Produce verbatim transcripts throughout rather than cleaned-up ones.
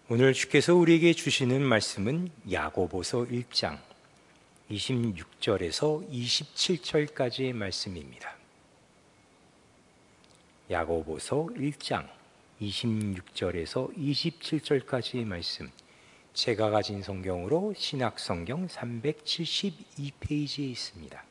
오늘 주께서 우리에게 주시는 말씀은 야고보서 일 장 이십육 절에서 이십칠 절까지의 말씀입니다. 야고보서 일 장 이십육 절에서 이십칠 절까지의 말씀, 제가 가진 성경으로 신약성경 삼백칠십이 페이지에 있습니다.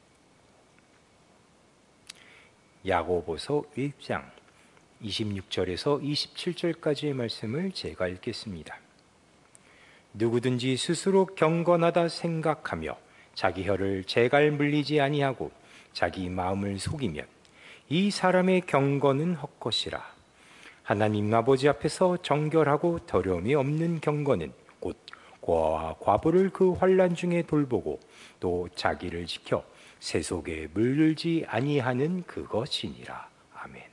야고보서 일 장 이십육 절에서 이십칠 절까지의 말씀을 제가 읽겠습니다. 누구든지 스스로 경건하다 생각하며 자기 혀를 재갈 물리지 아니하고 자기 마음을 속이면 이 사람의 경건은 헛것이라. 하나님 아버지 앞에서 정결하고 더러움이 없는 경건은 곧 고아와 과부를 그 환난 중에 돌보고 또 자기를 지켜 새 속에 물들지 아니하는 그것이니라. 아멘.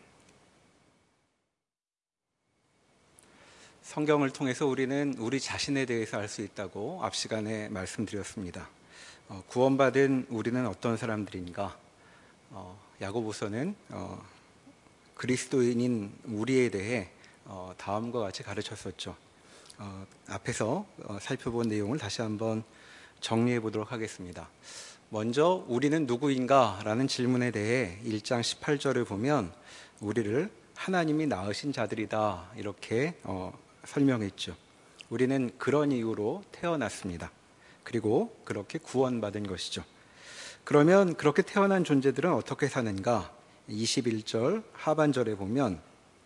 성경을 통해서 우리는 우리 자신에 대해서 알 수 있다고 앞 시간에 말씀드렸습니다. 어, 구원받은 우리는 어떤 사람들인가? 어, 야고보서는 어, 그리스도인인 우리에 대해 어, 다음과 같이 가르쳤었죠. 어, 앞에서 어, 살펴본 내용을 다시 한번 정리해 보도록 하겠습니다. 먼저 우리는 누구인가? 라는 질문에 대해 일 장 십팔 절을 보면 우리를 하나님이 낳으신 자들이다 이렇게 어, 설명했죠. 우리는 그런 이유로 태어났습니다. 그리고 그렇게 구원받은 것이죠. 그러면 그렇게 태어난 존재들은 어떻게 사는가? 이십일 절 하반절에 보면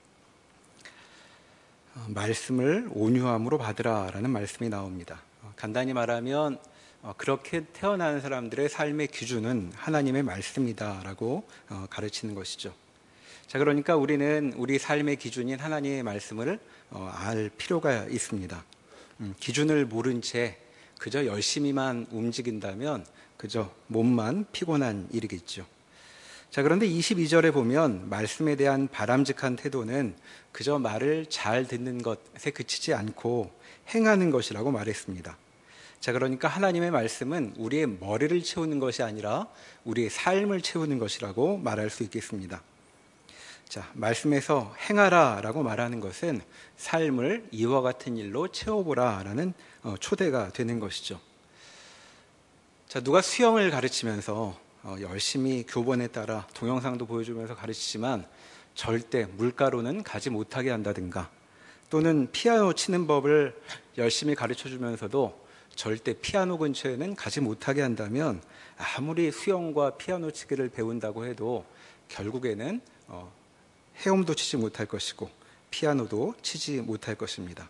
말씀을 온유함으로 받으라 라는 말씀이 나옵니다. 간단히 말하면 그렇게 태어난 사람들의 삶의 기준은 하나님의 말씀이다 라고 가르치는 것이죠. 자, 그러니까 우리는 우리 삶의 기준인 하나님의 말씀을 알 필요가 있습니다. 기준을 모른 채 그저 열심히만 움직인다면 그저 몸만 피곤한 일이겠죠. 자, 그런데 이십이 절에 보면 말씀에 대한 바람직한 태도는 그저 말을 잘 듣는 것에 그치지 않고 행하는 것이라고 말했습니다. 자, 그러니까 하나님의 말씀은 우리의 머리를 채우는 것이 아니라 우리의 삶을 채우는 것이라고 말할 수 있겠습니다. 자, 말씀에서 행하라 라고 말하는 것은 삶을 이와 같은 일로 채워보라 라는 초대가 되는 것이죠. 자, 누가 수영을 가르치면서 어, 열심히 교본에 따라 동영상도 보여주면서 가르치지만 절대 물가로는 가지 못하게 한다든가, 또는 피아노 치는 법을 열심히 가르쳐주면서도 절대 피아노 근처에는 가지 못하게 한다면 아무리 수영과 피아노 치기를 배운다고 해도 결국에는 어, 헤엄도 치지 못할 것이고 피아노도 치지 못할 것입니다.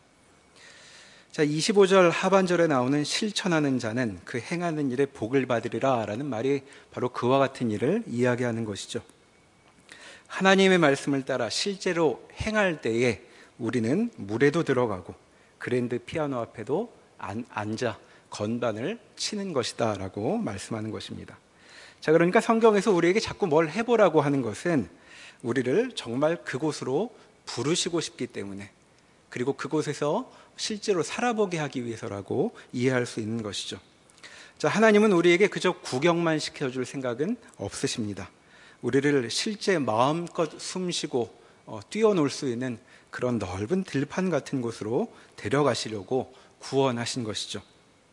자, 이십오 절 하반절에 나오는 실천하는 자는 그 행하는 일에 복을 받으리라 라는 말이 바로 그와 같은 일을 이야기하는 것이죠. 하나님의 말씀을 따라 실제로 행할 때에 우리는 물에도 들어가고 그랜드 피아노 앞에도 안, 앉아 건반을 치는 것이다 라고 말씀하는 것입니다. 자, 그러니까 성경에서 우리에게 자꾸 뭘 해보라고 하는 것은 우리를 정말 그곳으로 부르시고 싶기 때문에, 그리고 그곳에서 실제로 살아보게 하기 위해서라고 이해할 수 있는 것이죠. 자, 하나님은 우리에게 그저 구경만 시켜줄 생각은 없으십니다. 우리를 실제 마음껏 숨쉬고 어, 뛰어놀 수 있는 그런 넓은 들판 같은 곳으로 데려가시려고 구원하신 것이죠.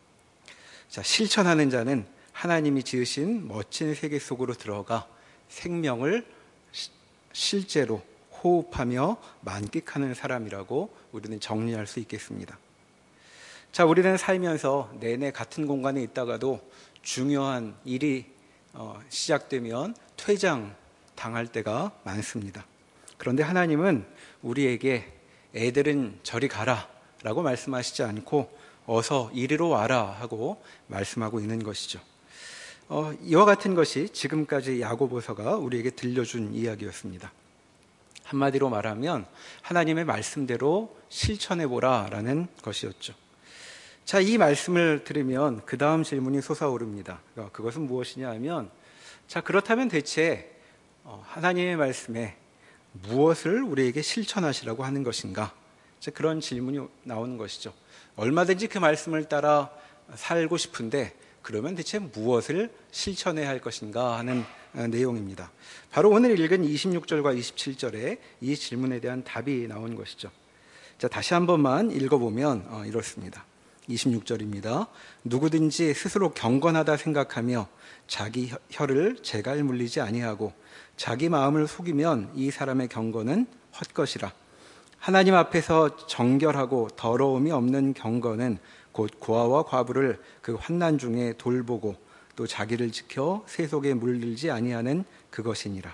자, 실천하는 자는 하나님이 지으신 멋진 세계 속으로 들어가 생명을 시, 실제로 호흡하며 만끽하는 사람이라고 우리는 정리할 수 있겠습니다. 자, 우리는 살면서 내내 같은 공간에 있다가도 중요한 일이 어, 시작되면 퇴장 당할 때가 많습니다. 그런데 하나님은 우리에게 애들은 저리 가라 라고 말씀하시지 않고 어서 이리로 와라 하고 말씀하고 있는 것이죠. 어, 이와 같은 것이 지금까지 야고보서가 우리에게 들려준 이야기였습니다. 한마디로 말하면 하나님의 말씀대로 실천해보라 라는 것이었죠. 자, 이 말씀을 들으면 그 다음 질문이 솟아오릅니다. 그것은 무엇이냐 하면, 자, 그렇다면 대체 하나님의 말씀에 무엇을 우리에게 실천하시라고 하는 것인가? 자, 그런 질문이 나오는 것이죠. 얼마든지 그 말씀을 따라 살고 싶은데 그러면 대체 무엇을 실천해야 할 것인가 하는 내용입니다. 바로 오늘 읽은 이십육 절과 이십칠 절에 이 질문에 대한 답이 나온 것이죠. 자, 다시 한 번만 읽어보면 어, 이렇습니다. 이십육 절입니다. 누구든지 스스로 경건하다 생각하며 자기 혀를 재갈 물리지 아니하고 자기 마음을 속이면 이 사람의 경건은 헛것이라. 하나님 앞에서 정결하고 더러움이 없는 경건은 곧 고아와 과부를 그 환난 중에 돌보고 또 자기를 지켜 세속에 물들지 아니하는 그것이니라.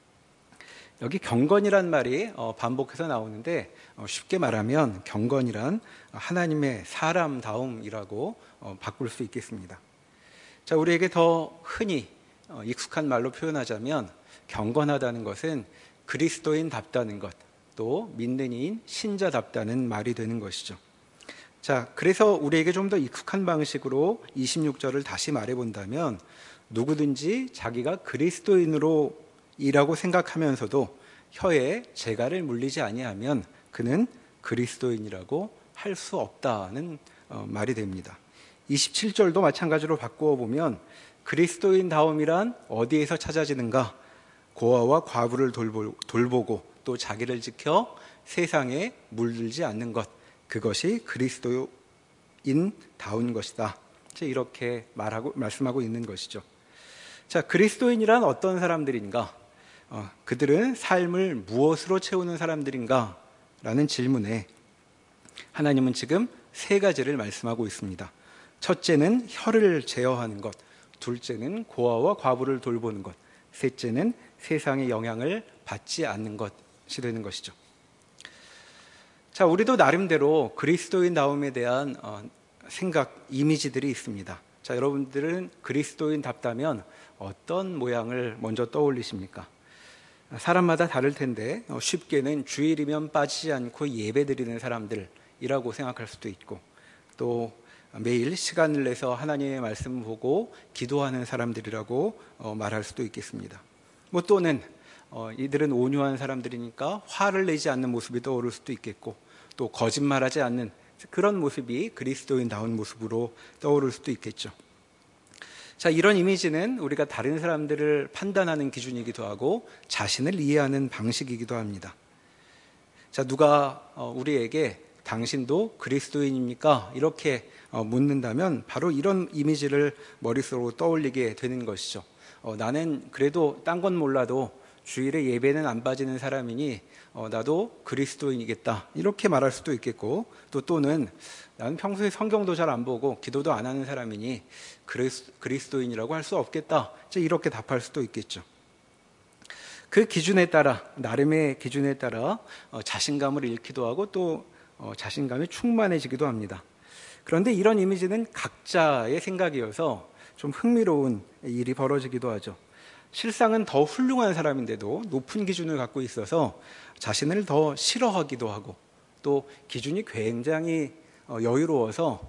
여기 경건이란 말이 반복해서 나오는데 쉽게 말하면 경건이란 하나님의 사람다움이라고 바꿀 수 있겠습니다. 자, 우리에게 더 흔히 익숙한 말로 표현하자면 경건하다는 것은 그리스도인답다는 것, 또 믿는 이인 신자답다는 말이 되는 것이죠. 자, 그래서 우리에게 좀 더 익숙한 방식으로 이십육 절을 다시 말해본다면 누구든지 자기가 그리스도인으로 이라고 생각하면서도 혀에 재갈을 물리지 아니하면 그는 그리스도인이라고 할 수 없다는 말이 됩니다. 이십칠 절도 마찬가지로 바꾸어 보면 그리스도인다움이란 어디에서 찾아지는가? 고아와 과부를 돌보, 돌보고 또 자기를 지켜 세상에 물들지 않는 것, 그것이 그리스도인다운 것이다. 이렇게 말하고 말씀하고 있는 것이죠. 자, 그리스도인이란 어떤 사람들인가? 어, 그들은 삶을 무엇으로 채우는 사람들인가? 라는 질문에 하나님은 지금 세 가지를 말씀하고 있습니다. 첫째는 혀를 제어하는 것, 둘째는 고아와 과부를 돌보는 것, 셋째는 세상의 영향을 받지 않는 것이 되는 것이죠. 자, 우리도 나름대로 그리스도인다움에 대한 어, 생각, 이미지들이 있습니다. 자, 여러분들은 그리스도인답다면 어떤 모양을 먼저 떠올리십니까? 사람마다 다를 텐데 쉽게는 주일이면 빠지지 않고 예배드리는 사람들이라고 생각할 수도 있고, 또 매일 시간을 내서 하나님의 말씀을 보고 기도하는 사람들이라고 말할 수도 있겠습니다. 뭐 또는 이들은 온유한 사람들이니까 화를 내지 않는 모습이 떠오를 수도 있겠고, 또 거짓말하지 않는 그런 모습이 그리스도인다운 모습으로 떠오를 수도 있겠죠. 자, 이런 이미지는 우리가 다른 사람들을 판단하는 기준이기도 하고 자신을 이해하는 방식이기도 합니다. 자, 누가 우리에게 당신도 그리스도인입니까? 이렇게 묻는다면 바로 이런 이미지를 머릿속으로 떠올리게 되는 것이죠. 어, 나는 그래도 딴 건 몰라도 주일에 예배는 안 빠지는 사람이니 어, 나도 그리스도인이겠다, 이렇게 말할 수도 있겠고, 또 또는 나는 평소에 성경도 잘 안 보고 기도도 안 하는 사람이니 그리스, 그리스도인이라고 할 수 없겠다, 이렇게 답할 수도 있겠죠. 그 기준에 따라, 나름의 기준에 따라 어, 자신감을 잃기도 하고 또 어, 자신감이 충만해지기도 합니다. 그런데 이런 이미지는 각자의 생각이어서 좀 흥미로운 일이 벌어지기도 하죠. 실상은 더 훌륭한 사람인데도 높은 기준을 갖고 있어서 자신을 더 싫어하기도 하고, 또 기준이 굉장히 여유로워서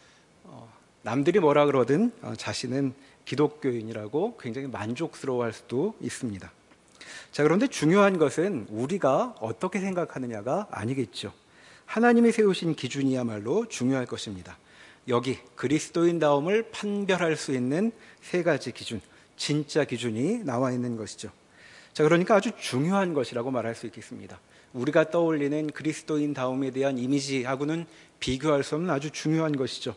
남들이 뭐라 그러든 자신은 기독교인이라고 굉장히 만족스러워할 수도 있습니다. 자, 그런데 중요한 것은 우리가 어떻게 생각하느냐가 아니겠죠. 하나님이 세우신 기준이야말로 중요할 것입니다. 여기 그리스도인다움을 판별할 수 있는 세 가지 기준, 진짜 기준이 나와 있는 것이죠. 자, 그러니까 아주 중요한 것이라고 말할 수 있겠습니다. 우리가 떠올리는 그리스도인다움에 대한 이미지하고는 비교할 수 없는 아주 중요한 것이죠.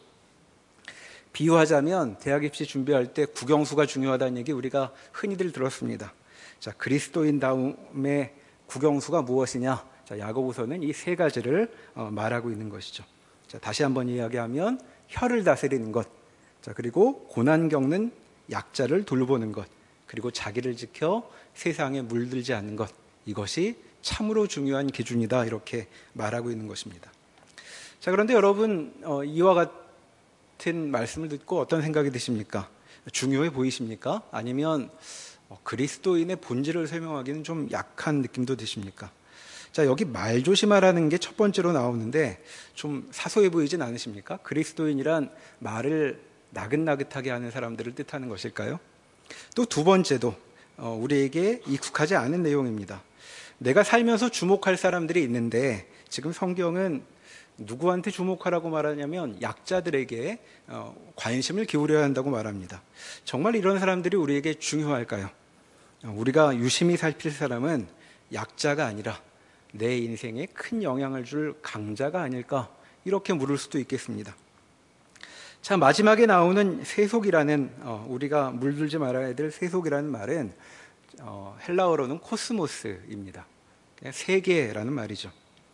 비유하자면 대학 입시 준비할 때 국영수가 중요하다는 얘기 우리가 흔히들 들었습니다. 자, 그리스도인다움의 국영수가 무엇이냐? 자, 야고보서는 이 세 가지를 말하고 있는 것이죠. 자, 다시 한번 이야기하면 혀를 다스리는 것, 자, 그리고 고난 겪는 약자를 돌보는 것, 그리고 자기를 지켜 세상에 물들지 않는 것, 이것이 참으로 중요한 기준이다, 이렇게 말하고 있는 것입니다. 자, 그런데 여러분, 어, 이와 같은 말씀을 듣고 어떤 생각이 드십니까? 중요해 보이십니까? 아니면 어, 그리스도인의 본질을 설명하기는 좀 약한 느낌도 드십니까? 자, 여기 말조심하라는 게 첫 번째로 나오는데 좀 사소해 보이진 않으십니까? 그리스도인이란 말을 나긋나긋하게 하는 사람들을 뜻하는 것일까요? 또 두 번째도 어, 우리에게 익숙하지 않은 내용입니다. 내가 살면서 주목할 사람들이 있는데 지금 성경은 누구한테 주목하라고 말하냐면 약자들에게 어, 관심을 기울여야 한다고 말합니다. 정말 이런 사람들이 우리에게 중요할까요? 어, 우리가 유심히 살필 사람은 약자가 아니라 내 인생에 큰 영향을 줄 강자가 아닐까, 이렇게 물을 수도 있겠습니다. 자, 마지막에 나오는 세속이라는, 어, 우리가 물들지 말아야 될 세속이라는 말은 어, 헬라어로는 코스모스입니다. 세계라는 말이죠.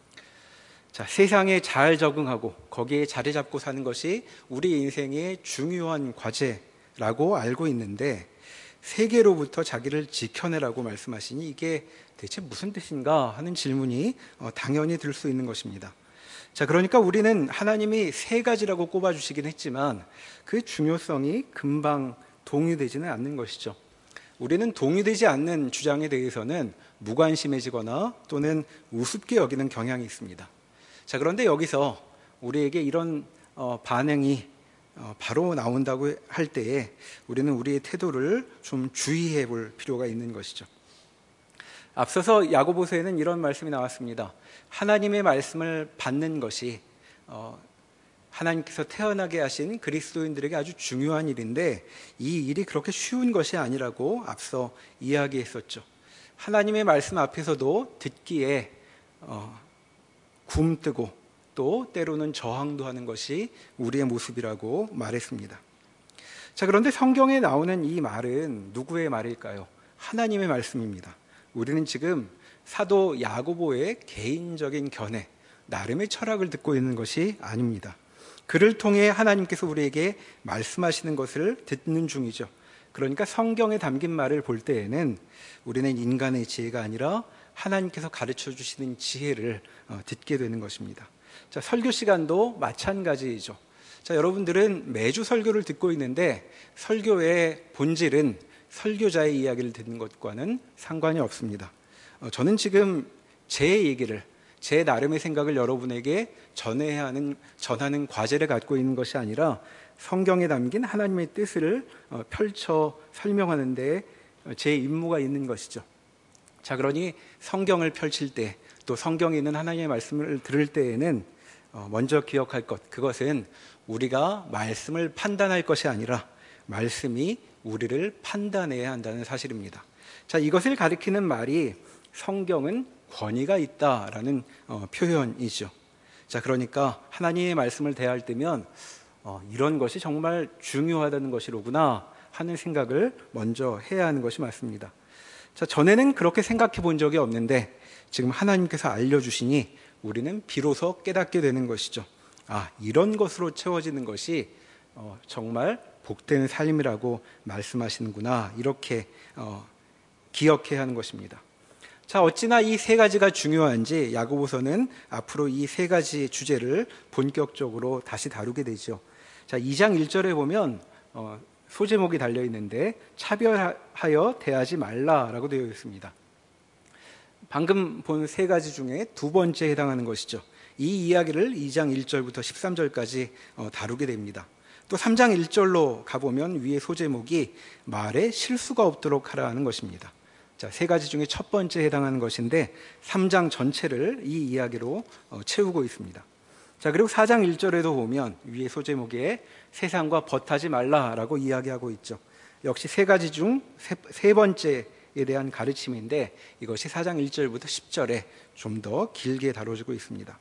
자, 세상에 잘 적응하고 거기에 자리 잡고 사는 것이 우리 인생의 중요한 과제라고 알고 있는데, 세계로부터 자기를 지켜내라고 말씀하시니 이게 대체 무슨 뜻인가 하는 질문이 어, 당연히 들 수 있는 것입니다. 자, 그러니까 우리는 하나님이 세 가지라고 꼽아주시긴 했지만 그 중요성이 금방 동의되지는 않는 것이죠. 우리는 동의되지 않는 주장에 대해서는 무관심해지거나 또는 우습게 여기는 경향이 있습니다. 자, 그런데 여기서 우리에게 이런 어, 반응이 어, 바로 나온다고 할 때에 우리는 우리의 태도를 좀 주의해 볼 필요가 있는 것이죠. 앞서서 야고보서에는 이런 말씀이 나왔습니다. 하나님의 말씀을 받는 것이 어, 하나님께서 태어나게 하신 그리스도인들에게 아주 중요한 일인데 이 일이 그렇게 쉬운 것이 아니라고 앞서 이야기했었죠. 하나님의 말씀 앞에서도 듣기에 어, 굼뜨고 또 때로는 저항도 하는 것이 우리의 모습이라고 말했습니다. 자, 그런데 성경에 나오는 이 말은 누구의 말일까요? 하나님의 말씀입니다. 우리는 지금 사도 야고보의 개인적인 견해, 나름의 철학을 듣고 있는 것이 아닙니다. 그를 통해 하나님께서 우리에게 말씀하시는 것을 듣는 중이죠. 그러니까 성경에 담긴 말을 볼 때에는 우리는 인간의 지혜가 아니라 하나님께서 가르쳐 주시는 지혜를 듣게 되는 것입니다. 자, 설교 시간도 마찬가지이죠. 자, 여러분들은 매주 설교를 듣고 있는데 설교의 본질은 설교자의 이야기를 듣는 것과는 상관이 없습니다. 어, 저는 지금 제 얘기를, 제 나름의 생각을 여러분에게 전해야 하는, 전하는 과제를 갖고 있는 것이 아니라 성경에 담긴 하나님의 뜻을 어, 펼쳐 설명하는 데 제 임무가 있는 것이죠. 자, 그러니 성경을 펼칠 때, 또 성경에 있는 하나님의 말씀을 들을 때에는 어, 먼저 기억할 것, 그것은 우리가 말씀을 판단할 것이 아니라 말씀이 우리를 판단해야 한다는 사실입니다. 자, 이것을 가리키는 말이 성경은 권위가 있다라는 어, 표현이죠. 자, 그러니까 하나님의 말씀을 대할 때면 어, 이런 것이 정말 중요하다는 것이로구나 하는 생각을 먼저 해야 하는 것이 맞습니다. 자, 전에는 그렇게 생각해 본 적이 없는데 지금 하나님께서 알려주시니 우리는 비로소 깨닫게 되는 것이죠. 아, 이런 것으로 채워지는 것이 어, 정말 복된 삶이라고 말씀하시는구나, 이렇게 어, 기억해야 하는 것입니다. 자, 어찌나 이 세 가지가 중요한지 야고보서는 앞으로 이 세 가지 주제를 본격적으로 다시 다루게 되죠. 자, 이 장 일 절에 보면 어, 소제목이 달려 있는데 차별하여 대하지 말라라고 되어 있습니다. 방금 본 세 가지 중에 두 번째에 해당하는 것이죠. 이 이야기를 이 장 일 절부터 십삼 절까지 어, 다루게 됩니다. 또 삼 장 일 절로 가보면 위에 소제목이 말에 실수가 없도록 하라는 것입니다. 자, 세 가지 중에 첫 번째에 해당하는 것인데 삼 장 전체를 이 이야기로 어, 채우고 있습니다. 자, 그리고 사 장 일 절에도 보면 위에 소제목에 세상과 벗하지 말라라고 이야기하고 있죠. 역시 세 가지 중 세, 세 번째에 대한 가르침인데 이것이 사 장 일 절부터 십 절에 좀 더 길게 다뤄지고 있습니다.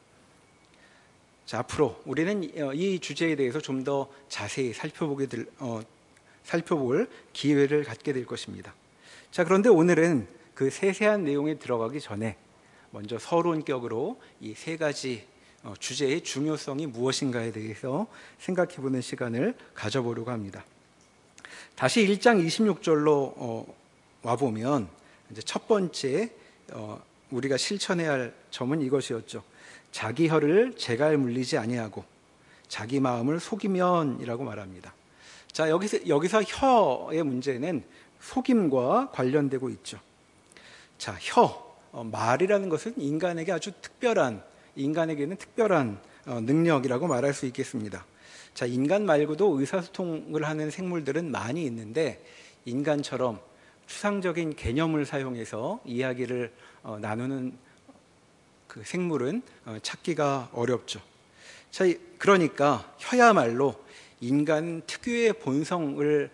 자, 앞으로 우리는 이 주제에 대해서 좀 더 자세히 살펴보게 될, 어, 살펴볼 기회를 갖게 될 것입니다. 자, 그런데 오늘은 그 세세한 내용에 들어가기 전에 먼저 서론격으로 이 세 가지 어, 주제의 중요성이 무엇인가에 대해서 생각해보는 시간을 가져보려고 합니다. 다시 일 장 이십육 절로 어, 와보면 이제 첫 번째 어, 우리가 실천해야 할 점은 이것이었죠. 자기 혀를 재갈 물리지 아니하고 자기 마음을 속이면이라고 말합니다. 자, 여기서, 여기서 혀의 문제는 속임과 관련되고 있죠. 자, 혀, 어, 말이라는 것은 인간에게 아주 특별한, 인간에게는 특별한 어, 능력이라고 말할 수 있겠습니다. 자, 인간 말고도 의사소통을 하는 생물들은 많이 있는데 인간처럼 추상적인 개념을 사용해서 이야기를 어, 나누는 그 생물은 어, 찾기가 어렵죠. 자, 그러니까 혀야말로 인간 특유의 본성을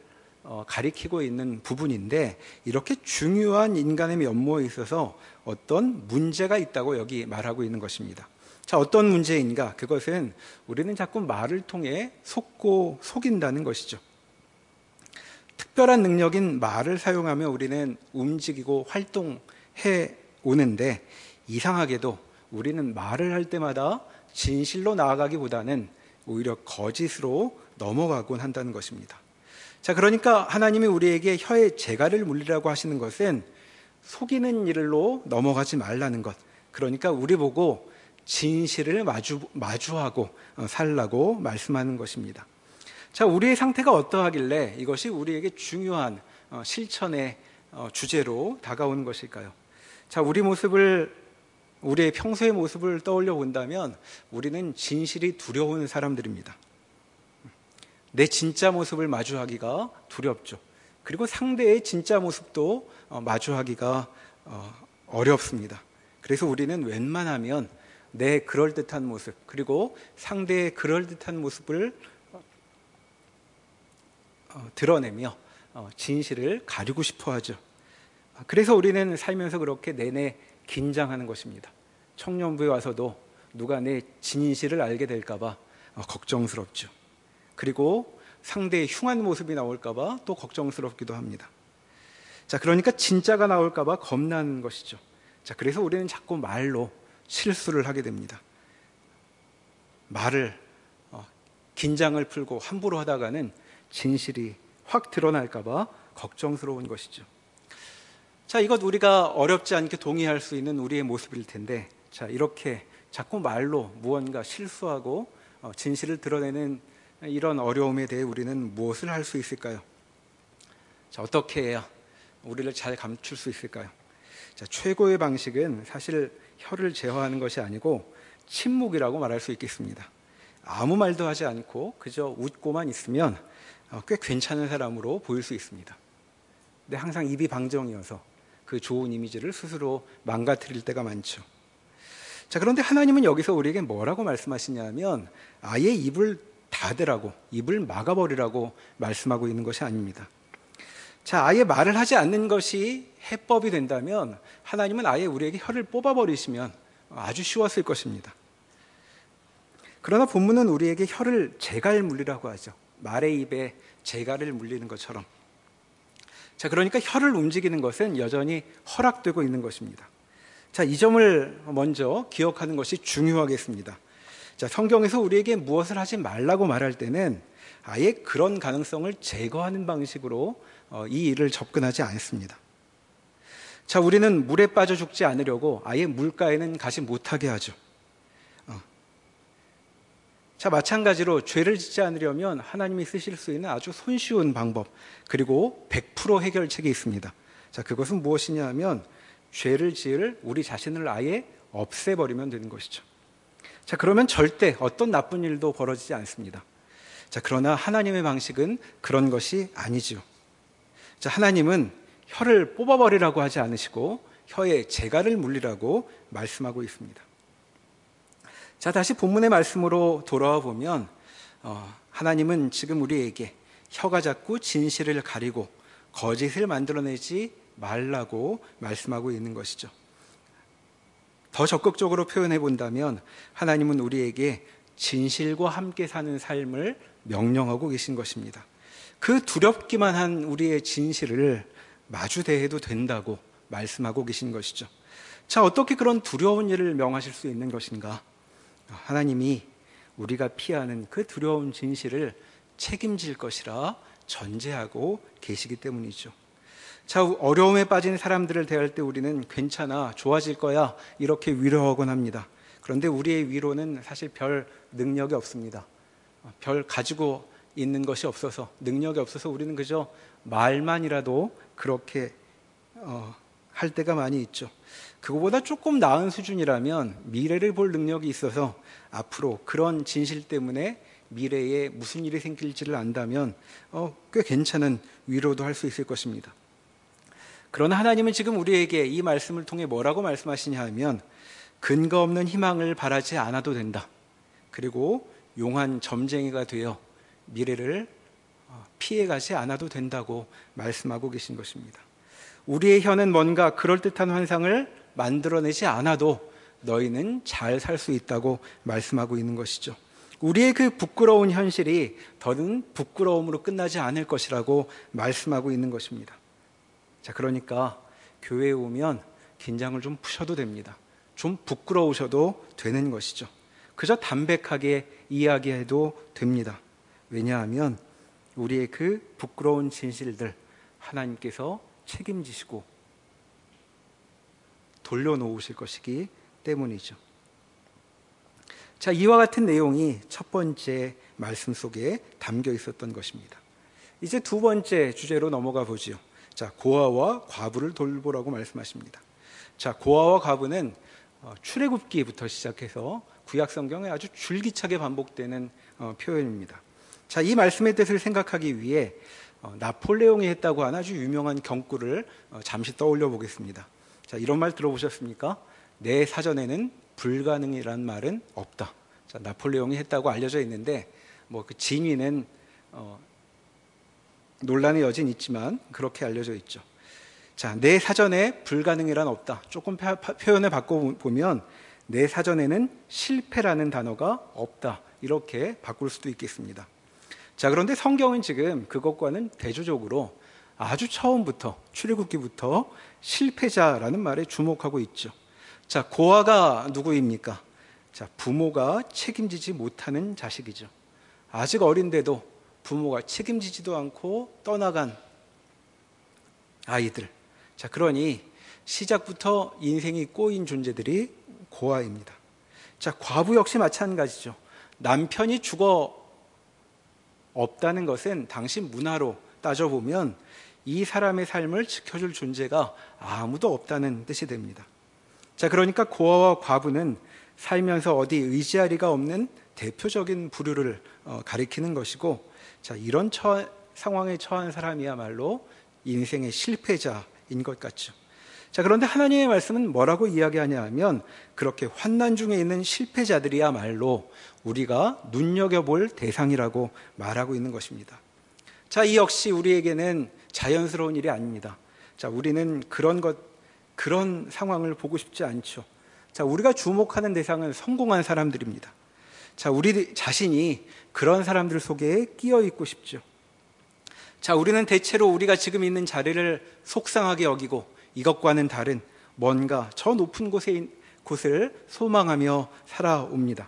가리키고 있는 부분인데, 이렇게 중요한 인간의 면모에 있어서 어떤 문제가 있다고 여기 말하고 있는 것입니다. 자, 어떤 문제인가? 그것은 우리는 자꾸 말을 통해 속고 속인다는 것이죠. 특별한 능력인 말을 사용하며 우리는 움직이고 활동해 오는데, 이상하게도 우리는 말을 할 때마다 진실로 나아가기보다는 오히려 거짓으로 넘어가곤 한다는 것입니다. 자, 그러니까 하나님이 우리에게 혀의 재갈을 물리라고 하시는 것은 속이는 일로 넘어가지 말라는 것, 그러니까 우리 보고 진실을 마주, 마주하고 살라고 말씀하는 것입니다. 자, 우리의 상태가 어떠하길래 이것이 우리에게 중요한 실천의 주제로 다가오는 것일까요? 자, 우리 모습을, 우리의 평소의 모습을 떠올려 본다면 우리는 진실이 두려운 사람들입니다. 내 진짜 모습을 마주하기가 두렵죠. 그리고 상대의 진짜 모습도 마주하기가 어렵습니다. 그래서 우리는 웬만하면 내 그럴듯한 모습, 그리고 상대의 그럴듯한 모습을 드러내며 진실을 가리고 싶어 하죠. 그래서 우리는 살면서 그렇게 내내 긴장하는 것입니다. 청년부에 와서도 누가 내 진실을 알게 될까 봐 걱정스럽죠. 그리고 상대의 흉한 모습이 나올까 봐 또 걱정스럽기도 합니다. 자, 그러니까 진짜가 나올까 봐 겁나는 것이죠. 자, 그래서 우리는 자꾸 말로 실수를 하게 됩니다. 말을 어, 긴장을 풀고 함부로 하다가는 진실이 확 드러날까 봐 걱정스러운 것이죠. 자, 이것 우리가 어렵지 않게 동의할 수 있는 우리의 모습일 텐데, 자, 이렇게 자꾸 말로 무언가 실수하고 어, 진실을 드러내는 이런 어려움에 대해 우리는 무엇을 할 수 있을까요? 자, 어떻게 해야 우리를 잘 감출 수 있을까요? 자, 최고의 방식은 사실 혀를 제어하는 것이 아니고 침묵이라고 말할 수 있겠습니다. 아무 말도 하지 않고 그저 웃고만 있으면 꽤 괜찮은 사람으로 보일 수 있습니다. 근데 항상 입이 방정이어서 그 좋은 이미지를 스스로 망가뜨릴 때가 많죠. 자, 그런데 하나님은 여기서 우리에게 뭐라고 말씀하시냐면 아예 입을 닫으라고, 입을 막아버리라고 말씀하고 있는 것이 아닙니다. 자, 아예 말을 하지 않는 것이 해법이 된다면 하나님은 아예 우리에게 혀를 뽑아버리시면 아주 쉬웠을 것입니다. 그러나 본문은 우리에게 혀를 재갈 물리라고 하죠. 말의 입에 재갈을 물리는 것처럼. 자, 그러니까 혀를 움직이는 것은 여전히 허락되고 있는 것입니다. 자, 이 점을 먼저 기억하는 것이 중요하겠습니다. 자, 성경에서 우리에게 무엇을 하지 말라고 말할 때는 아예 그런 가능성을 제거하는 방식으로 이 일을 접근하지 않습니다. 자, 우리는 물에 빠져 죽지 않으려고 아예 물가에는 가지 못하게 하죠. 어. 자, 마찬가지로 죄를 짓지 않으려면 하나님이 쓰실 수 있는 아주 손쉬운 방법, 그리고 백 퍼센트 해결책이 있습니다. 자, 그것은 무엇이냐 하면 죄를 지을 우리 자신을 아예 없애버리면 되는 것이죠. 자, 그러면 절대 어떤 나쁜 일도 벌어지지 않습니다. 자, 그러나 하나님의 방식은 그런 것이 아니죠. 자, 하나님은 혀를 뽑아버리라고 하지 않으시고 혀에 재갈을 물리라고 말씀하고 있습니다. 자, 다시 본문의 말씀으로 돌아와 보면 어, 하나님은 지금 우리에게 혀가 자꾸 진실을 가리고 거짓을 만들어내지 말라고 말씀하고 있는 것이죠. 더 적극적으로 표현해 본다면 하나님은 우리에게 진실과 함께 사는 삶을 명령하고 계신 것입니다. 그 두렵기만 한 우리의 진실을 마주대해도 된다고 말씀하고 계신 것이죠. 자, 어떻게 그런 두려운 일을 명하실 수 있는 것인가? 하나님이 우리가 피하는 그 두려운 진실을 책임질 것이라 전제하고 계시기 때문이죠. 자, 어려움에 빠진 사람들을 대할 때 우리는 괜찮아, 좋아질 거야 이렇게 위로하곤 합니다. 그런데 우리의 위로는 사실 별 능력이 없습니다. 별 가지고 있는 것이 없어서, 능력이 없어서 우리는 그저 말만이라도 그렇게 어, 할 때가 많이 있죠. 그거보다 조금 나은 수준이라면 미래를 볼 능력이 있어서 앞으로 그런 진실 때문에 미래에 무슨 일이 생길지를 안다면 어, 꽤 괜찮은 위로도 할 수 있을 것입니다. 그러나 하나님은 지금 우리에게 이 말씀을 통해 뭐라고 말씀하시냐 하면 근거 없는 희망을 바라지 않아도 된다. 그리고 용한 점쟁이가 되어 미래를 피해가지 않아도 된다고 말씀하고 계신 것입니다. 우리의 혀는 뭔가 그럴듯한 환상을 만들어내지 않아도 너희는 잘 살 수 있다고 말씀하고 있는 것이죠. 우리의 그 부끄러운 현실이 더는 부끄러움으로 끝나지 않을 것이라고 말씀하고 있는 것입니다. 자, 그러니까 교회에 오면 긴장을 좀 푸셔도 됩니다. 좀 부끄러우셔도 되는 것이죠. 그저 담백하게 이야기해도 됩니다. 왜냐하면 우리의 그 부끄러운 진실들 하나님께서 책임지시고 돌려놓으실 것이기 때문이죠. 자, 이와 같은 내용이 첫 번째 말씀 속에 담겨 있었던 것입니다. 이제 두 번째 주제로 넘어가 보지요. 자, 고아와 과부를 돌보라고 말씀하십니다. 자, 고아와 과부는 출애굽기부터 시작해서 구약 성경에 아주 줄기차게 반복되는 표현입니다. 자, 이 말씀의 뜻을 생각하기 위해 나폴레옹이 했다고 하는 아주 유명한 경구를 잠시 떠올려 보겠습니다. 자, 이런 말 들어보셨습니까? 내 사전에는 불가능이라는 말은 없다. 자, 나폴레옹이 했다고 알려져 있는데 뭐 그 진위는 어, 논란의 여지는 있지만 그렇게 알려져 있죠. 자, 내 사전에 불가능이란 없다. 조금 파, 파, 표현을 바꿔보면 내 사전에는 실패라는 단어가 없다. 이렇게 바꿀 수도 있겠습니다. 자, 그런데 성경은 지금 그것과는 대조적으로 아주 처음부터 출애굽기부터 실패자라는 말에 주목하고 있죠. 자, 고아가 누구입니까? 자, 부모가 책임지지 못하는 자식이죠. 아직 어린데도 부모가 책임지지도 않고 떠나간 아이들. 자, 그러니 시작부터 인생이 꼬인 존재들이 고아입니다. 자, 과부 역시 마찬가지죠. 남편이 죽어 없다는 것은 당시 문화로 따져보면 이 사람의 삶을 지켜줄 존재가 아무도 없다는 뜻이 됩니다. 자, 그러니까 고아와 과부는 살면서 어디 의지할 리가 없는 대표적인 부류를 어, 가리키는 것이고, 자, 이런 처, 상황에 처한 사람이야말로 인생의 실패자인 것 같죠. 자, 그런데 하나님의 말씀은 뭐라고 이야기하냐 하면 그렇게 환난 중에 있는 실패자들이야말로 우리가 눈여겨볼 대상이라고 말하고 있는 것입니다. 자, 이 역시 우리에게는 자연스러운 일이 아닙니다. 자, 우리는 그런 것, 그런 상황을 보고 싶지 않죠. 자, 우리가 주목하는 대상은 성공한 사람들입니다. 자, 우리 자신이 그런 사람들 속에 끼어 있고 싶죠. 자, 우리는 대체로 우리가 지금 있는 자리를 속상하게 여기고 이것과는 다른 뭔가 저 높은 곳에, 곳을 소망하며 살아옵니다.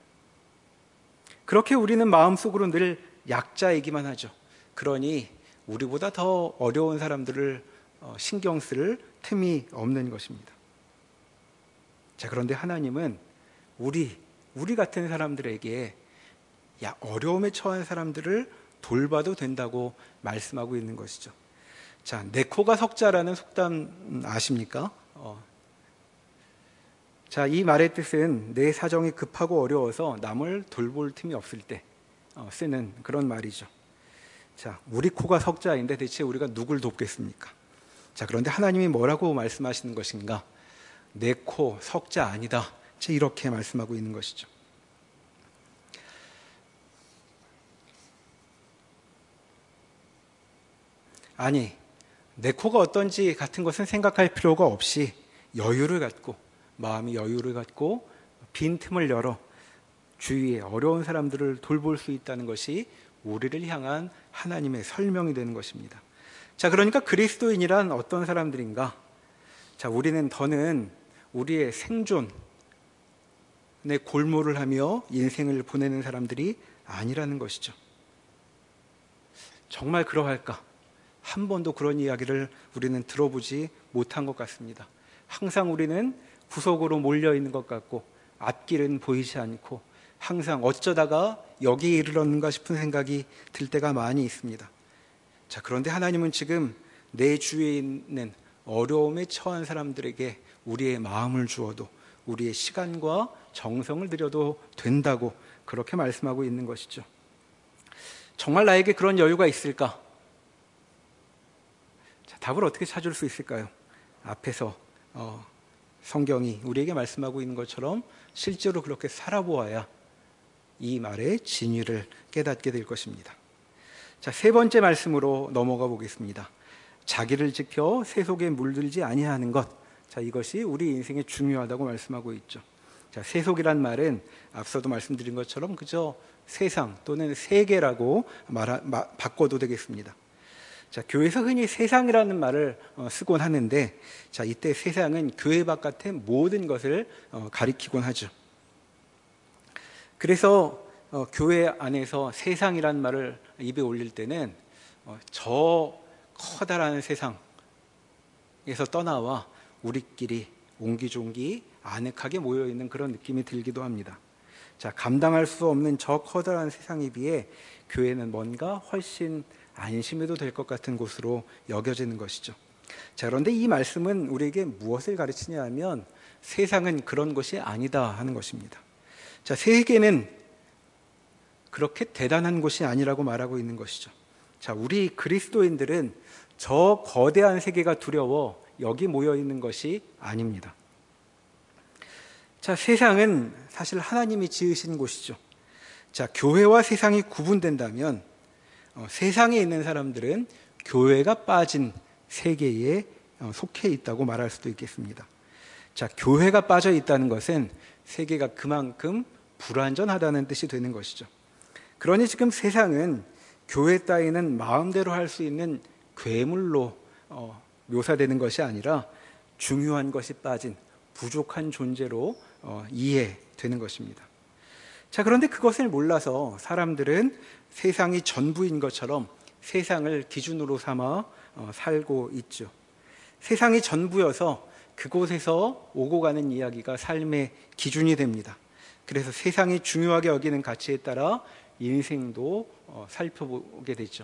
그렇게 우리는 마음속으로 늘 약자이기만 하죠. 그러니 우리보다 더 어려운 사람들을 신경 쓸 틈이 없는 것입니다. 자, 그런데 하나님은 우리, 우리 같은 사람들에게 야, 어려움에 처한 사람들을 돌봐도 된다고 말씀하고 있는 것이죠. 자, 내 코가 석자라는 속담 아십니까? 어. 자, 이 말의 뜻은 내 사정이 급하고 어려워서 남을 돌볼 틈이 없을 때 어, 쓰는 그런 말이죠. 자, 우리 코가 석자인데 대체 우리가 누굴 돕겠습니까? 자, 그런데 하나님이 뭐라고 말씀하시는 것인가? 내 코 석자 아니다. 이렇게 말씀하고 있는 것이죠. 아니, 내 코가 어떤지 같은 것은 생각할 필요가 없이 여유를 갖고, 마음이 여유를 갖고 빈틈을 열어 주위에 어려운 사람들을 돌볼 수 있다는 것이 우리를 향한 하나님의 설명이 되는 것입니다. 자, 그러니까 그리스도인이란 어떤 사람들인가? 자, 우리는 더는 우리의 생존에 골몰을 하며 인생을 보내는 사람들이 아니라는 것이죠. 정말 그러할까? 한 번도 그런 이야기를 우리는 들어보지 못한 것 같습니다. 항상 우리는 구석으로 몰려있는 것 같고 앞길은 보이지 않고 항상 어쩌다가 여기에 이르렀는가 싶은 생각이 들 때가 많이 있습니다. 자, 그런데 하나님은 지금 내 주위에 있는 어려움에 처한 사람들에게 우리의 마음을 주어도 우리의 시간과 정성을 들여도 된다고 그렇게 말씀하고 있는 것이죠. 정말 나에게 그런 여유가 있을까? 자, 답을 어떻게 찾을 수 있을까요? 앞에서 어, 성경이 우리에게 말씀하고 있는 것처럼 실제로 그렇게 살아보아야 이 말의 진위를 깨닫게 될 것입니다. 자, 세 번째 말씀으로 넘어가 보겠습니다. 자기를 지켜 세속에 물들지 아니하는 것. 자, 이것이 우리 인생에 중요하다고 말씀하고 있죠. 자, 세속이란 말은 앞서도 말씀드린 것처럼 그저 세상 또는 세계라고 말 바꿔도 되겠습니다. 자, 교회에서 흔히 세상이라는 말을 어, 쓰곤 하는데, 자, 이때 세상은 교회 바깥의 모든 것을 어, 가리키곤 하죠. 그래서 어, 교회 안에서 세상이라는 말을 입에 올릴 때는 어, 저 커다란 세상에서 떠나와 우리끼리 옹기종기 아늑하게 모여있는 그런 느낌이 들기도 합니다. 자, 감당할 수 없는 저 커다란 세상에 비해 교회는 뭔가 훨씬 안심해도 될 것 같은 곳으로 여겨지는 것이죠. 자, 그런데 이 말씀은 우리에게 무엇을 가르치냐 하면 세상은 그런 것이 아니다 하는 것입니다. 자, 세계는 그렇게 대단한 곳이 아니라고 말하고 있는 것이죠. 자, 우리 그리스도인들은 저 거대한 세계가 두려워 여기 모여 있는 것이 아닙니다. 자, 세상은 사실 하나님이 지으신 곳이죠. 자, 교회와 세상이 구분된다면 어, 세상에 있는 사람들은 교회가 빠진 세계에 어, 속해 있다고 말할 수도 있겠습니다. 자, 교회가 빠져 있다는 것은 세계가 그만큼 불완전하다는 뜻이 되는 것이죠. 그러니 지금 세상은 교회 따위는 마음대로 할 수 있는 괴물로 어, 묘사되는 것이 아니라 중요한 것이 빠진 부족한 존재로 어, 이해되는 것입니다. 자, 그런데 그것을 몰라서 사람들은 세상이 전부인 것처럼 세상을 기준으로 삼아 어, 살고 있죠. 세상이 전부여서 그곳에서 오고 가는 이야기가 삶의 기준이 됩니다. 그래서 세상이 중요하게 여기는 가치에 따라 인생도 어, 살펴보게 되죠.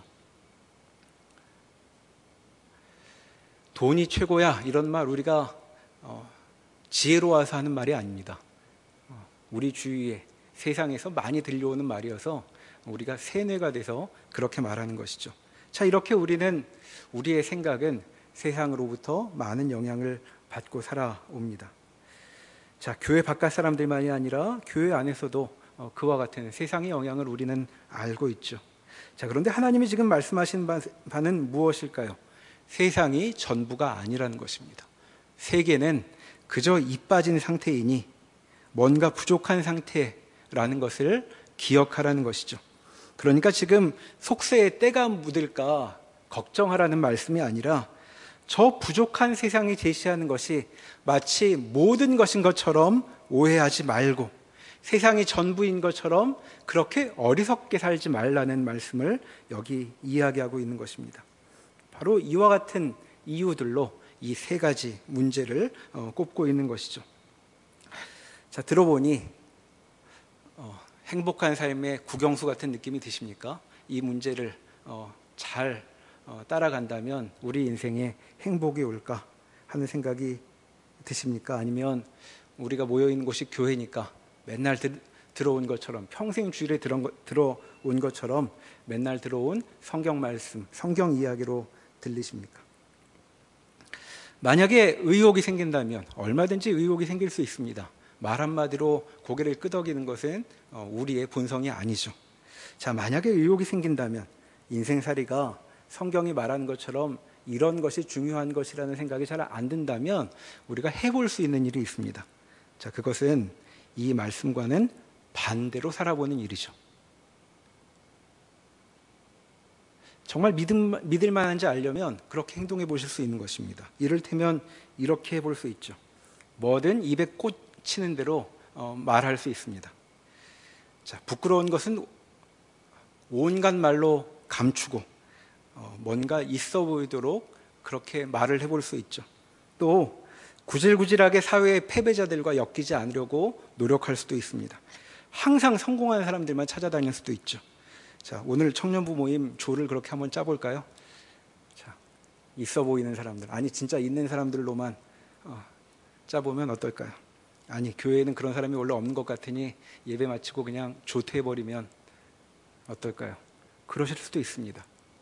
돈이 최고야 이런 말 우리가 어, 지혜로워서 하는 말이 아닙니다. 어, 우리 주위에 세상에서 많이 들려오는 말이어서 우리가 세뇌가 돼서 그렇게 말하는 것이죠. 자, 이렇게 우리는 우리의 생각은 세상으로부터 많은 영향을 받고 살아옵니다. 자, 교회 바깥 사람들만이 아니라 교회 안에서도 어, 그와 같은 세상의 영향을 우리는 알고 있죠. 자, 그런데 하나님이 지금 말씀하신 바는 무엇일까요? 세상이 전부가 아니라는 것입니다. 세계는 그저 이 빠진 상태이니 뭔가 부족한 상태라는 것을 기억하라는 것이죠. 그러니까 지금 속세에 때가 묻을까 걱정하라는 말씀이 아니라 저 부족한 세상이 제시하는 것이 마치 모든 것인 것처럼 오해하지 말고 세상이 전부인 것처럼 그렇게 어리석게 살지 말라는 말씀을 여기 이야기하고 있는 것입니다. 바로 이와 같은 이유들로 이 세 가지 문제를 꼽고 있는 것이죠. 자, 들어보니 어, 행복한 삶의 국영수 같은 느낌이 드십니까? 이 문제를 어, 잘 어, 따라간다면 우리 인생에 행복이 올까 하는 생각이 드십니까? 아니면 우리가 모여있는 곳이 교회니까 맨날 들, 들어온 것처럼 평생 주일에 들어온, 들어온 것처럼 맨날 들어온 성경 말씀, 성경 이야기로 들리십니까? 만약에 의혹이 생긴다면 얼마든지 의혹이 생길 수 있습니다. 말 한마디로 고개를 끄덕이는 것은 우리의 본성이 아니죠. 자, 만약에 의혹이 생긴다면 인생살이가 성경이 말하는 것처럼 이런 것이 중요한 것이라는 생각이 잘 안 든다면 우리가 해볼 수 있는 일이 있습니다. 자, 그것은 이 말씀과는 반대로 살아보는 일이죠. 정말 믿음, 믿을 만한지 알려면 그렇게 행동해 보실 수 있는 것입니다. 이를테면 이렇게 해볼 수 있죠. 뭐든 입에 꽂히는 대로 어, 말할 수 있습니다. 자, 부끄러운 것은 온갖 말로 감추고 어, 뭔가 있어 보이도록 그렇게 말을 해볼 수 있죠. 또 구질구질하게 사회의 패배자들과 엮이지 않으려고 노력할 수도 있습니다. 항상 성공하는 사람들만 찾아다닐 수도 있죠. 자, 오늘 청년부 모임 조를 그렇게 한번 짜볼까요? 자, 있어 보이는 사람들, 아니 진짜 있는 사람들로만 어, 짜보면 어떨까요? 아니, 교회에는 그런 사람이 원래 없는 것 같으니 예배 마치고 그냥 조퇴해버리면 어떨까요? 그러실 수도 있습니다.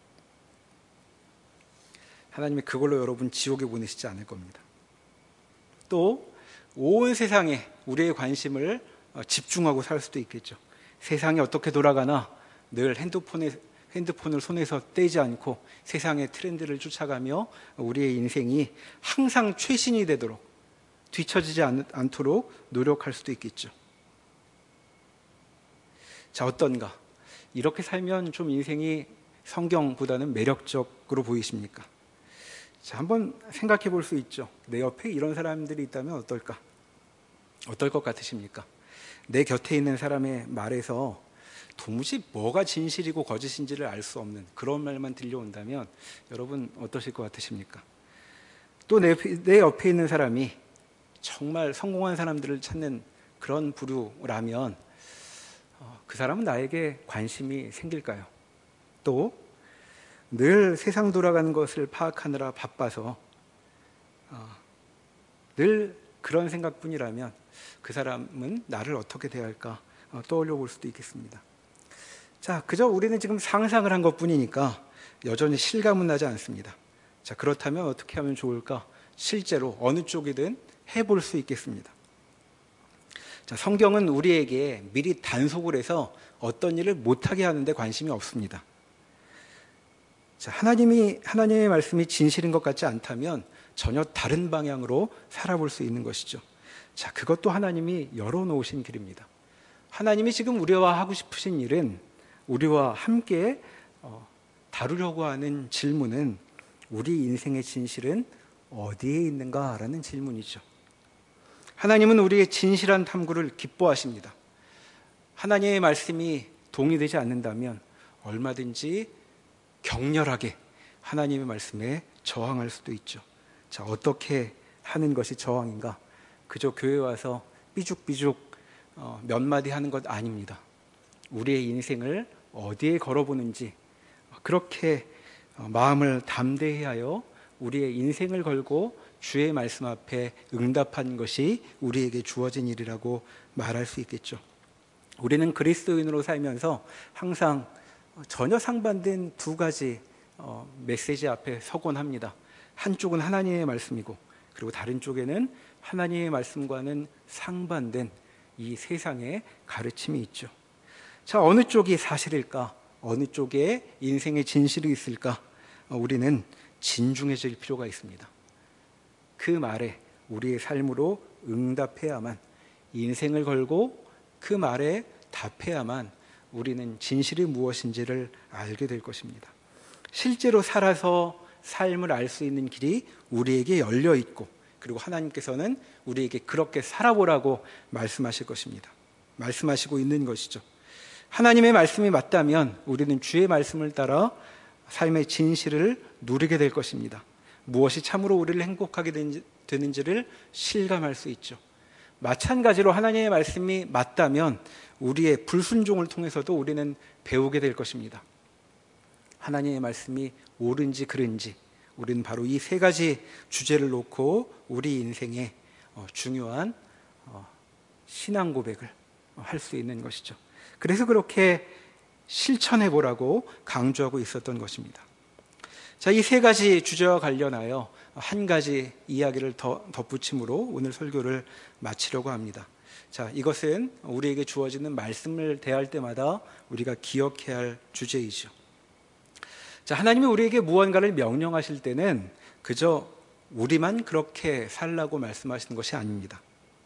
하나님이 그걸로 여러분 지옥에 보내시지 않을 겁니다. 또 온 세상에 우리의 관심을 집중하고 살 수도 있겠죠. 세상이 어떻게 돌아가나 늘 핸드폰에 핸드폰을 손에서 떼지 않고 세상의 트렌드를 쫓아가며 우리의 인생이 항상 최신이 되도록, 뒤처지지 않, 않도록 노력할 수도 있겠죠. 자, 어떤가? 이렇게 살면 좀 인생이 성경보다는 매력적으로 보이십니까? 자, 한번 생각해 볼 수 있죠. 내 옆에 이런 사람들이 있다면 어떨까? 어떨 것 같으십니까? 내 곁에 있는 사람의 말에서 도무지 뭐가 진실이고 거짓인지를 알 수 없는 그런 말만 들려온다면 여러분 어떠실 것 같으십니까? 또 내, 내 옆에 있는 사람이 정말 성공한 사람들을 찾는 그런 부류라면 어, 그 사람은 나에게 관심이 생길까요? 또 늘 세상 돌아가는 것을 파악하느라 바빠서 어, 늘 그런 생각뿐이라면 그 사람은 나를 어떻게 대할까 어, 떠올려 볼 수도 있겠습니다. 자, 그저 우리는 지금 상상을 한 것뿐이니까 여전히 실감은 나지 않습니다. 자, 그렇다면 어떻게 하면 좋을까? 실제로 어느 쪽이든 해볼 수 있겠습니다. 자, 성경은 우리에게 미리 단속을 해서 어떤 일을 못하게 하는데 관심이 없습니다. 자, 하나님이, 하나님의 말씀이 진실인 것 같지 않다면 전혀 다른 방향으로 살아볼 수 있는 것이죠. 자, 그것도 하나님이 열어놓으신 길입니다. 하나님이 지금 우리와 하고 싶으신 일은, 우리와 함께 어, 다루려고 하는 질문은 우리 인생의 진실은 어디에 있는가라는 질문이죠. 하나님은 우리의 진실한 탐구를 기뻐하십니다. 하나님의 말씀이 동의되지 않는다면 얼마든지 격렬하게 하나님의 말씀에 저항할 수도 있죠. 자, 어떻게 하는 것이 저항인가? 그저 교회 와서 삐죽삐죽 어, 몇 마디 하는 것 아닙니다. 우리의 인생을 어디에 걸어보는지 그렇게 어, 마음을 담대히 하여 우리의 인생을 걸고 주의 말씀 앞에 응답한 것이 우리에게 주어진 일이라고 말할 수 있겠죠. 우리는 그리스도인으로 살면서 항상 전혀 상반된 두 가지 어, 메시지 앞에 서곤 합니다. 한쪽은 하나님의 말씀이고, 그리고 다른 쪽에는 하나님의 말씀과는 상반된 이 세상의 가르침이 있죠. 자, 어느 쪽이 사실일까? 어느 쪽에 인생의 진실이 있을까? 어, 우리는 진중해질 필요가 있습니다. 그 말에 우리의 삶으로 응답해야만, 인생을 걸고 그 말에 답해야만 우리는 진실이 무엇인지를 알게 될 것입니다. 실제로 살아서 삶을 알 수 있는 길이 우리에게 열려 있고, 그리고 하나님께서는 우리에게 그렇게 살아보라고 말씀하실 것입니다. 말씀하시고 있는 것이죠. 하나님의 말씀이 맞다면 우리는 주의 말씀을 따라 삶의 진실을 누리게 될 것입니다. 무엇이 참으로 우리를 행복하게 되는지를 실감할 수 있죠. 마찬가지로 하나님의 말씀이 맞다면 우리의 불순종을 통해서도 우리는 배우게 될 것입니다. 하나님의 말씀이 옳은지 그른지, 우리는 바로 이 세 가지 주제를 놓고 우리 인생의 중요한 신앙 고백을 할 수 있는 것이죠. 그래서 그렇게 실천해 보라고 강조하고 있었던 것입니다. 자, 이 세 가지 주제와 관련하여 한 가지 이야기를 더 덧붙임으로 오늘 설교를 마치려고 합니다. 자, 이것은 우리에게 주어지는 말씀을 대할 때마다 우리가 기억해야 할 주제이죠. 자, 하나님이 우리에게 무언가를 명령하실 때는 그저 우리만 그렇게 살라고 말씀하시는 것이 아닙니다.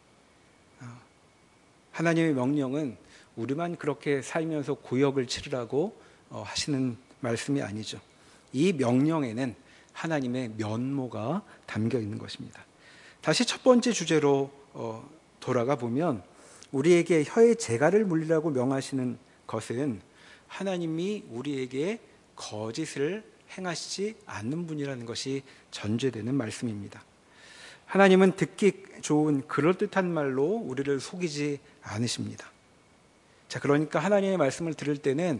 하나님의 명령은 우리만 그렇게 살면서 고역을 치르라고 하시는 말씀이 아니죠. 이 명령에는 하나님의 면모가 담겨 있는 것입니다. 다시 첫 번째 주제로 돌아가 보면, 우리에게 혀의 재갈을 물리라고 명하시는 것은 하나님이 우리에게 거짓을 행하시지 않는 분이라는 것이 전제되는 말씀입니다. 하나님은 듣기 좋은 그럴듯한 말로 우리를 속이지 않으십니다. 자, 그러니까 하나님의 말씀을 들을 때는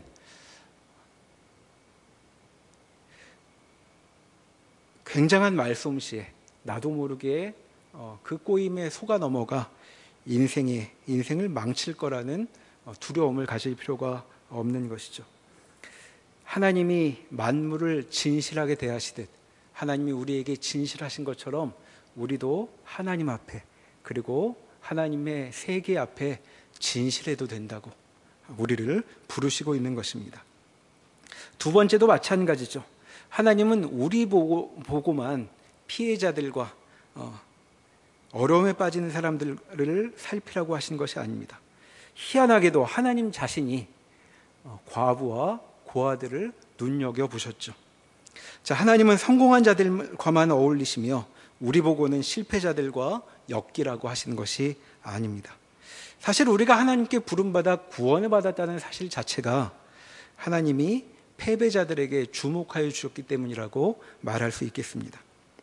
굉장한 말솜씨에 나도 모르게 그 꼬임에 속아 넘어가 인생의, 인생을 망칠 거라는 두려움을 가질 필요가 없는 것이죠. 하나님이 만물을 진실하게 대하시듯 하나님이 우리에게 진실하신 것처럼 우리도 하나님 앞에, 그리고 하나님의 세계 앞에 진실해도 된다고 우리를 부르시고 있는 것입니다. 두 번째도 마찬가지죠. 하나님은 우리 보고, 보고만 피해자들과 어, 어려움에 빠지는 사람들을 살피라고 하신 것이 아닙니다. 희한하게도 하나님 자신이 과부와 고아들을 눈여겨보셨죠. 자, 하나님은 성공한 자들과만 어울리시며 우리 보고는 실패자들과 엮이라고 하시는 것이 아닙니다. 사실 우리가 하나님께 부름받아 구원을 받았다는 사실 자체가 하나님이 패배자들에게 주목하여 주셨기 때문이라고 말할 수 있겠습니다.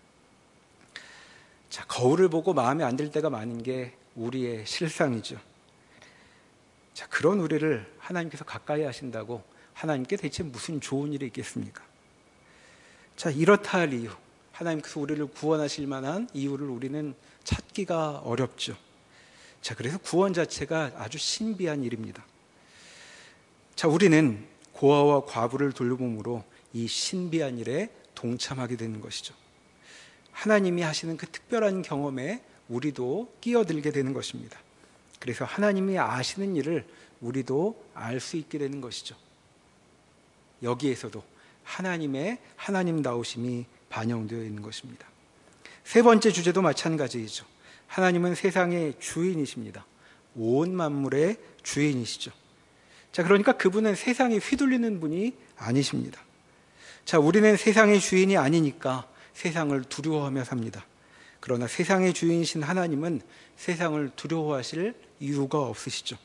자, 거울을 보고 마음에 안 들 때가 많은 게 우리의 실상이죠. 자, 그런 우리를 하나님께서 가까이 하신다고 하나님께 대체 무슨 좋은 일이 있겠습니까? 자, 이렇다 할 이유, 하나님께서 우리를 구원하실 만한 이유를 우리는 찾기가 어렵죠. 자, 그래서 구원 자체가 아주 신비한 일입니다. 자, 우리는 고아와 과부를 돌봄으로 이 신비한 일에 동참하게 되는 것이죠. 하나님이 하시는 그 특별한 경험에 우리도 끼어들게 되는 것입니다. 그래서 하나님이 아시는 일을 우리도 알 수 있게 되는 것이죠. 여기에서도 하나님의 하나님다우심이 반영되어 있는 것입니다. 세 번째 주제도 마찬가지이죠. 하나님은 세상의 주인이십니다. 온 만물의 주인이시죠. 자, 그러니까 그분은 세상에 휘둘리는 분이 아니십니다. 자, 우리는 세상의 주인이 아니니까 세상을 두려워하며 삽니다. 그러나 세상의 주인이신 하나님은 세상을 두려워하실 이유가 없으시죠.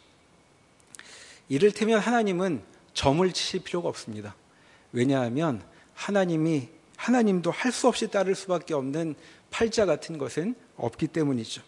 이를테면 하나님은 점을 치실 필요가 없습니다. 왜냐하면 하나님이 하나님도 할 수 없이 따를 수밖에 없는 팔자 같은 것은 없기 때문이죠.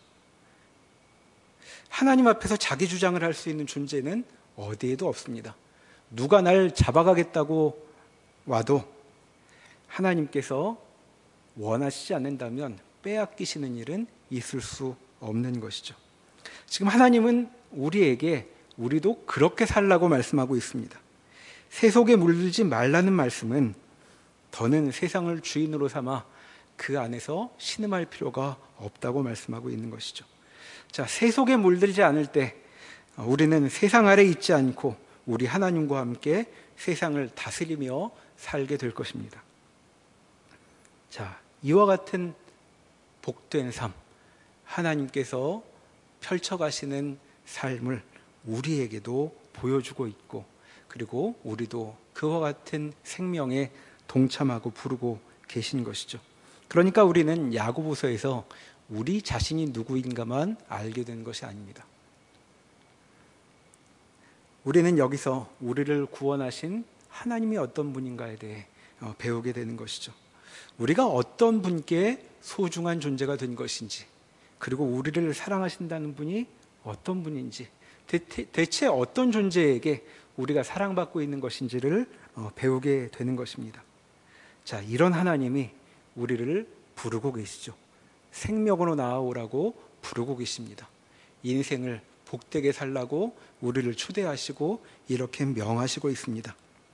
하나님 앞에서 자기 주장을 할 수 있는 존재는 어디에도 없습니다. 누가 날 잡아가겠다고 와도 하나님께서 원하시지 않는다면 빼앗기시는 일은 있을 수 없는 것이죠. 지금 하나님은 우리에게 우리도 그렇게 살라고 말씀하고 있습니다. 세속에 물들지 말라는 말씀은 더는 세상을 주인으로 삼아 그 안에서 신음할 필요가 없다고 말씀하고 있는 것이죠. 자, 세속에 물들지 않을 때 우리는 세상 아래 있지 않고 우리 하나님과 함께 세상을 다스리며 살게 될 것입니다. 자, 이와 같은 복된 삶, 하나님께서 펼쳐가시는 삶을 우리에게도 보여주고 있고, 그리고 우리도 그와 같은 생명에 동참하고 부르고 계신 것이죠. 그러니까 우리는 야고보서에서 우리 자신이 누구인가만 알게 된 것이 아닙니다. 우리는 여기서 우리를 구원하신 하나님이 어떤 분인가에 대해 배우게 되는 것이죠. 우리가 어떤 분께 소중한 존재가 된 것인지, 그리고 우리를 사랑하신다는 분이 어떤 분인지, 대체 어떤 존재에게 우리가 사랑받고 있는 것인지를 배우게 되는 것입니다. 자, 이런 하나님이 우리를 부르고 계시죠. 생명으로 나아오라고 부르고 계십니다. 인생을 복되게 살라고 우리를 초대하시고 이렇게 명하시고 있습니다.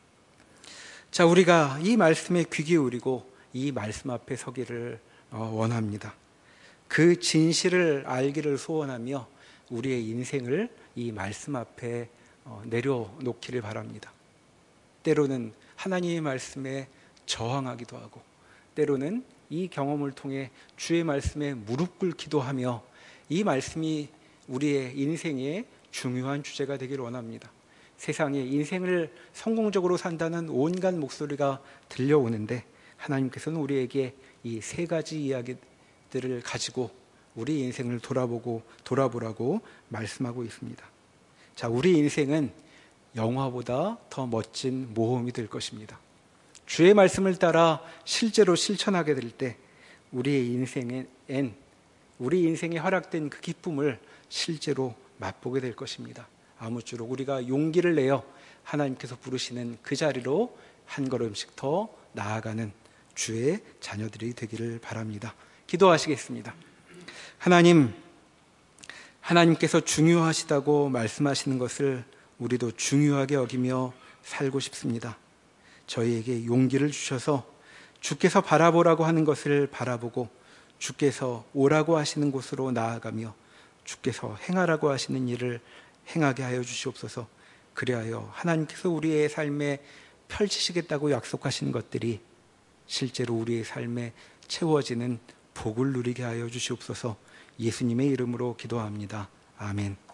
자, 우리가 이 말씀에 귀 기울이고 이 말씀 앞에 서기를 원합니다. 그 진실을 알기를 소원하며 우리의 인생을 이 말씀 앞에 내려놓기를 바랍니다. 때로는 하나님의 말씀에 저항하기도 하고, 때로는 이 경험을 통해 주의 말씀에 무릎 꿇기도 하며 이 말씀이 우리의 인생의 중요한 주제가 되기를 원합니다. 세상에 인생을 성공적으로 산다는 온갖 목소리가 들려오는데 하나님께서는 우리에게 이 세 가지 이야기들을 가지고 우리 인생을 돌아보고 돌아보라고 말씀하고 있습니다. 자, 우리 인생은 영화보다 더 멋진 모험이 될 것입니다. 주의 말씀을 따라 실제로 실천하게 될 때 우리의 인생엔 우리 인생에 허락된 그 기쁨을 실제로 맛보게 될 것입니다. 아무쪼록 우리가 용기를 내어 하나님께서 부르시는 그 자리로 한 걸음씩 더 나아가는 주의 자녀들이 되기를 바랍니다. 기도하시겠습니다. 하나님, 하나님께서 중요하시다고 말씀하시는 것을 우리도 중요하게 여기며 살고 싶습니다. 저희에게 용기를 주셔서 주께서 바라보라고 하는 것을 바라보고 주께서 오라고 하시는 곳으로 나아가며 주께서 행하라고 하시는 일을 행하게 하여 주시옵소서. 그리하여 하나님께서 우리의 삶에 펼치시겠다고 약속하신 것들이 실제로 우리의 삶에 채워지는 복을 누리게 하여 주시옵소서. 예수님의 이름으로 기도합니다. 아멘.